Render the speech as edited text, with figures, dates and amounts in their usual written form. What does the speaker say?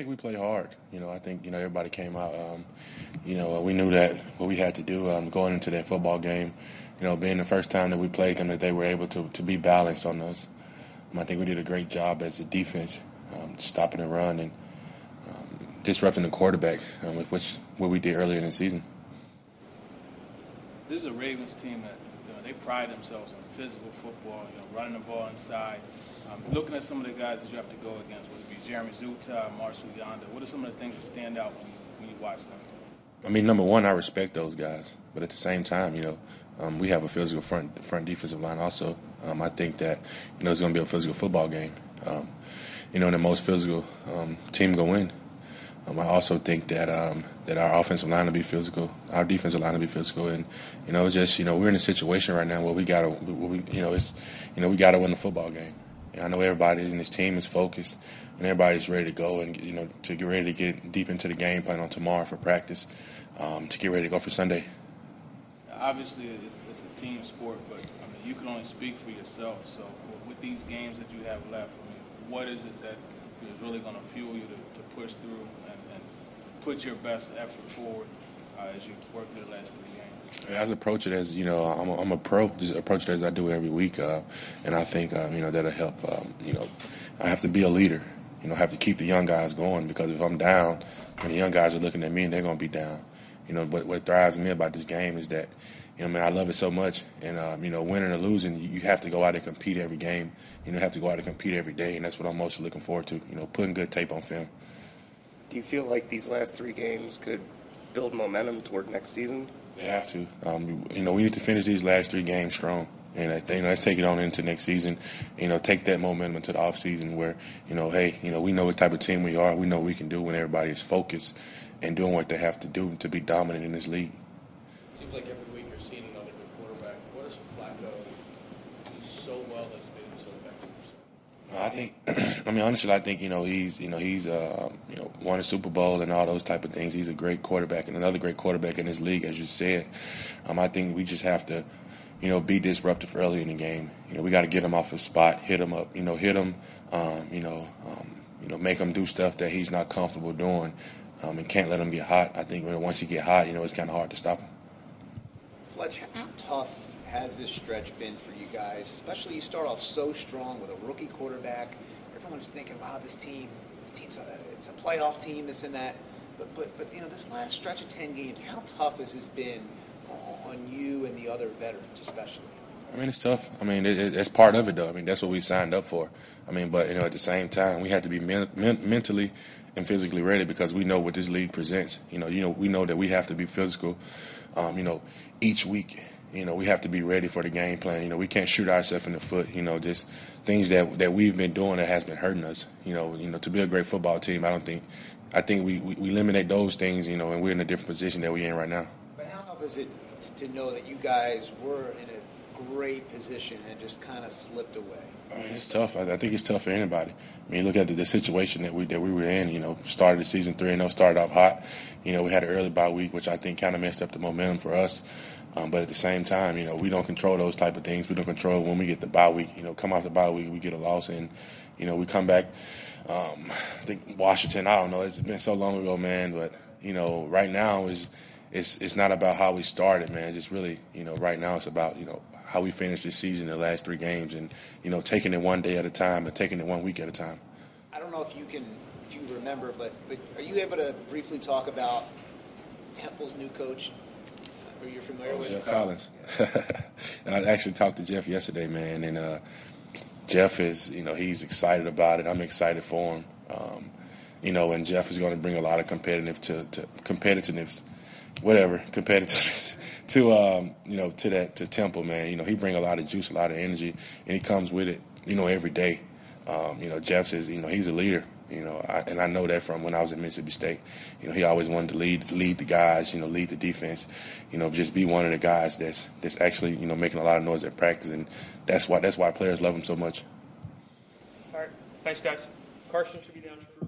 think we played hard. I think everybody came out. We knew that what we had to do going into that football game. Being the first time that we played them, that they were able to be balanced on us. I think we did a great job as a defense, stopping the run and disrupting the quarterback, what we did earlier in the season. This is a Ravens team that they pride themselves on physical football, running the ball inside. Looking at some of the guys that you have to go against, whether it be Jeremy Zuta, Marshall Yanda, what are some of the things that stand out when you watch them? I mean, number one, I respect those guys, but at the same time, we have a physical front defensive line also. I think that it's going to be a physical football game. The most physical team going to win. I also think that our offensive line will be physical, our defensive line will be physical, and it's just we're in a situation right now where we gotta win the football game. And I know everybody in this team is focused and everybody's ready to go and to get ready to get deep into the game plan on tomorrow for practice, to get ready to go for Sunday. Obviously, it's a team sport, but you can only speak for yourself. So with these games that you have left, what is it that is really going to fuel you to push through and put your best effort forward as you work through the last 3 games? I approach it as I'm a pro. Just approach it as I do every week, and I think that'll help. I have to be a leader. I have to keep the young guys going, because if I'm down, and the young guys are looking at me, and they're going to be down. But what thrives me about this game is that I love it so much, and winning or losing, you have to go out and compete every game. You have to go out and compete every day, and that's what I'm most looking forward to. Putting good tape on film. Do you feel like these last 3 games could build momentum toward next season? They have to. We need to finish these last 3 games strong, and let's take it on into next season. Take that momentum into the off season where we know what type of team we are. We know what we can do when everybody is focused and doing what they have to do to be dominant in this league. Seems like every week you're seeing another good quarterback. What does Flacco do so well that he's been so effective? Honestly, I think he's won a Super Bowl and all those type of things. He's a great quarterback and another great quarterback in this league, as you said. I think we just have to, be disruptive early in the game. We got to get him off his spot, hit him up, hit him, make him do stuff that he's not comfortable doing, and can't let him get hot. I think once he get hot, it's kind of hard to stop him. Fletch, how tough has this stretch been for you guys? Especially you start off so strong with a rookie quarterback. Everyone's thinking, wow, this team's it's a playoff team, this and that. But this last stretch of 10 games, how tough has this been on you and the other veterans especially? It's tough. It's part of it, though. That's what we signed up for. But, at the same time, we had to be mentally and physically ready, because we know what this league presents. We know that we have to be physical, each week. We have to be ready for the game plan. We can't shoot ourselves in the foot. Just things that we've been doing that has been hurting us. To be a great football team, I think we eliminate those things, and we're in a different position that we're in right now. But how tough is it to know that you guys were in a great position and just kind of slipped away? It's tough. I think it's tough for anybody. Look at the situation that we were in. Started the season 3-0, started off hot. We had an early bye week, which I think kind of messed up the momentum for us. But at the same time, we don't control those type of things. We don't control when we get the bye week. Come off the bye week, we get a loss, and we come back. I think Washington. I don't know. It's been so long ago, man. But right now it's not about how we started, man. It's just really, right now it's about how we finished this season, the last 3 games, and taking it one day at a time and taking it 1 week at a time. I don't know if you remember, but are you able to briefly talk about Temple's new coach? Are you familiar with Jeff Collins? I actually talked to Jeff yesterday, man, and Jeff is, he's excited about it. I'm excited for him. And Jeff is going to bring a lot of competitiveness to Temple, man. He bring a lot of juice, a lot of energy, and he comes with it, every day. Jeff says, he's a leader. And I know that from when I was at Mississippi State. He always wanted to lead the guys, lead the defense, just be one of the guys that's actually, making a lot of noise at practice, and that's why players love him so much. All right, thanks, guys. Carson should be down.